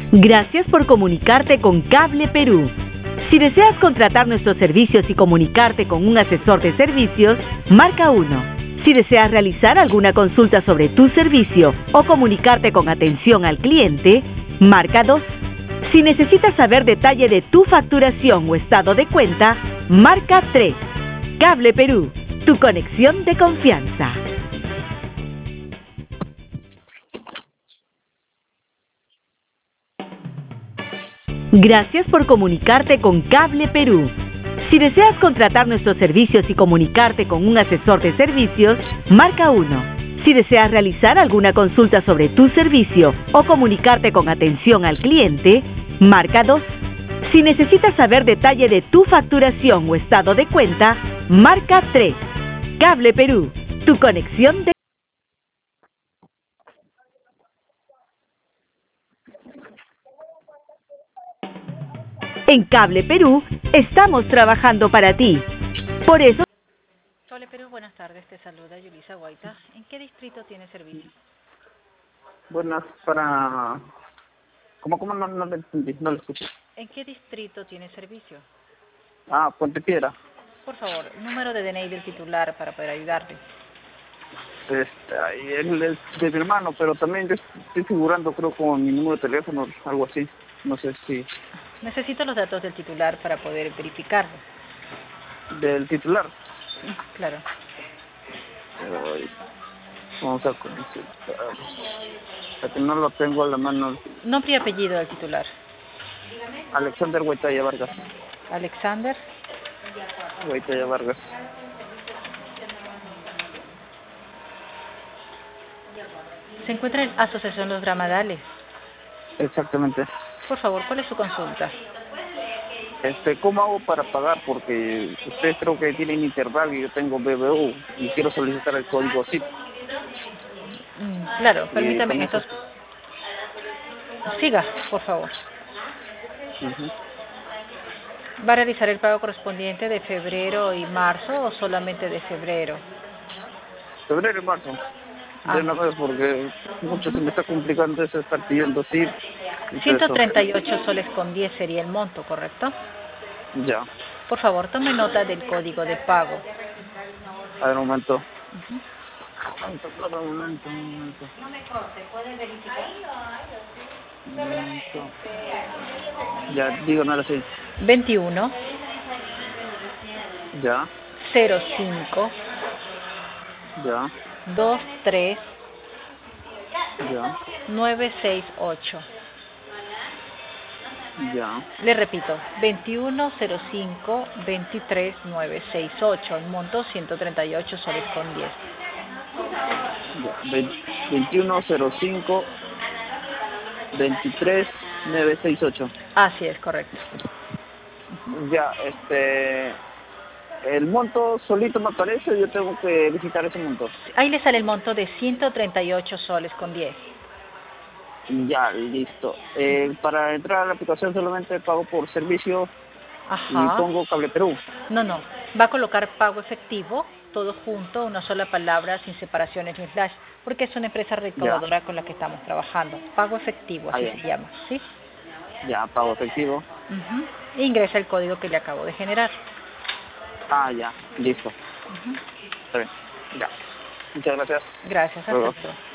Gracias por comunicarte con Cable Perú. Si deseas contratar nuestros servicios y comunicarte con un asesor de servicios, marca 1. Si deseas realizar alguna consulta sobre tu servicio o comunicarte con atención al cliente, marca 2. Si necesitas saber detalle de tu facturación o estado de cuenta, marca 3. Cable Perú, tu conexión de confianza. Gracias por comunicarte con Cable Perú. Si deseas contratar nuestros servicios y comunicarte con un asesor de servicios, marca 1. Si deseas realizar alguna consulta sobre tu servicio o comunicarte con atención al cliente, marca 2. Si necesitas saber detalle de tu facturación o estado de cuenta, marca 3. Cable Perú, tu conexión de... En Cable Perú, estamos trabajando para ti. Por eso... Cable Perú, buenas tardes. Te saluda Yulisa Guaita. ¿En qué distrito tiene servicio? Buenas, para... ¿Cómo no le entendí? No le escuché. ¿En qué distrito tiene servicio? Ah, Puente Piedra. Por favor, número de DNI del titular para poder ayudarte. Ahí él es de mi hermano, pero también yo estoy figurando, creo, con mi número de teléfono, algo así. No sé si... Necesito los datos del titular para poder verificarlo. ¿Del titular? Claro. Vamos a consultar. Hasta que no lo tengo a la mano. Nombre y apellido del titular. Alexander Huaytaya Vargas. Alexander. Huaytaya Vargas. Se encuentra en Asociación Los Dramadales. Exactamente. Por favor, ¿cuál es su consulta? ¿Cómo hago para pagar? Porque ustedes creo que tienen Interbank y yo tengo BBU y quiero solicitar el código SIP. Claro, permítame estos... Siga, por favor. ¿Va a realizar el pago correspondiente de febrero y marzo o solamente de febrero? Febrero y marzo. De una vez, porque mucho se me está complicando eso, estar pidiendo SIP. 138 soles con 10 sería el monto, ¿correcto? Ya. Por favor, tome nota del código de pago. A ver, un momento. No me corte, ¿puede verificar? Ya, dígame ahora sí. 21 Ya. 05 Ya. 23 Ya. 968. Ya. Le repito, 2105 23 968. El monto 138 soles con 10. Ya. 2105 23 968. Así es, correcto. Ya, el monto solito me aparece, yo tengo que visitar ese monto. Ahí le sale el monto de 138 soles con 10. Ya, listo. Para entrar a la aplicación solamente pago por servicio. Ajá. Y pongo Cable Perú. No. Va a colocar pago efectivo, todo junto, una sola palabra, sin separaciones ni slash, porque es una empresa recaudadora con la que estamos trabajando. Pago efectivo, así se llama, ¿sí? Ya, pago efectivo. Ingresa el código que le acabo de generar. Ah, ya, listo. Está bien, ya. Muchas gracias. Gracias, hasta luego.